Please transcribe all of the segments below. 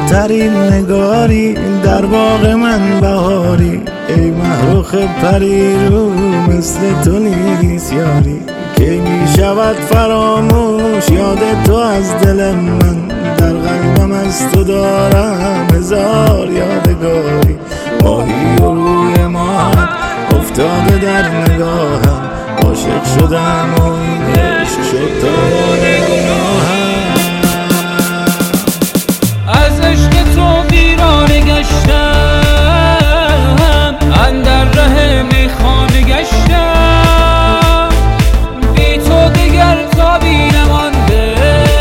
زیباترین نگاری در باغ من بهاری، ای محروخ پری رو مثل تو نیست یاری. کی می شود فراموش یاد تو از دل من، در قلبم از تو دارم هزار یادگاری. ماهی و روی ماهت افتاده در نگاهم، عاشق شدم و این عشق شد تا گناهم. از عشق تو ویرانه گشتم، اندر ره میخانه گشتم، بی تو دیگر تابی نمانده،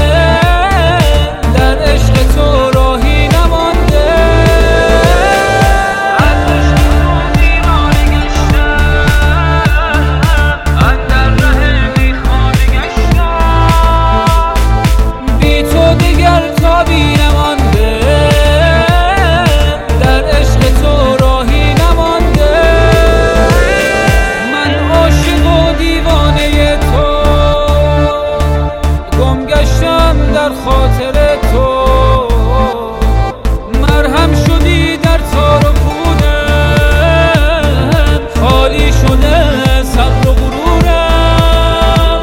در عشق تو راهی نمانده. از عشق تو ویرانه گشتم، اندر ره میخانه گشتم، بی تو دیگر تابی نمانده، در عشق تو راهی نمانده. من عاشق و دیوانه تو، گم گشتم در خاطر تو، مرهم شدی در تار و پودم، خالی شده صبر و غرورم.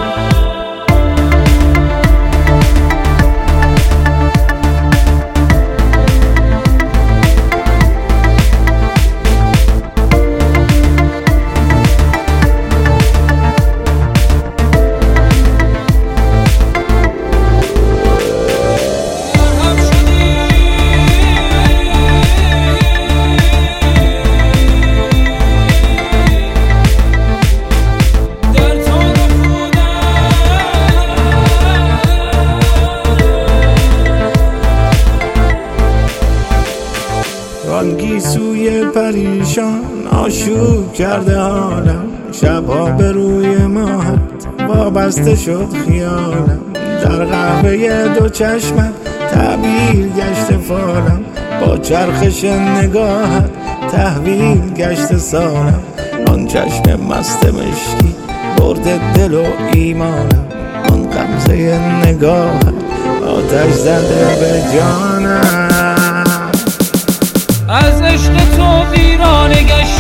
آن گیسوی پریشان آشوب کرده حالم، شبها به روی ماهت وابسته شد خیالم. در قهوه دو چشمت تعبیر گشت فالم، با چرخش نگاهت تحویل گشت سالم. آن چشم مست مشکی برد دل و ایمانم، آن غمزه نگاهت آتش زده به جانم. از عشق تو ویرانه گشتم،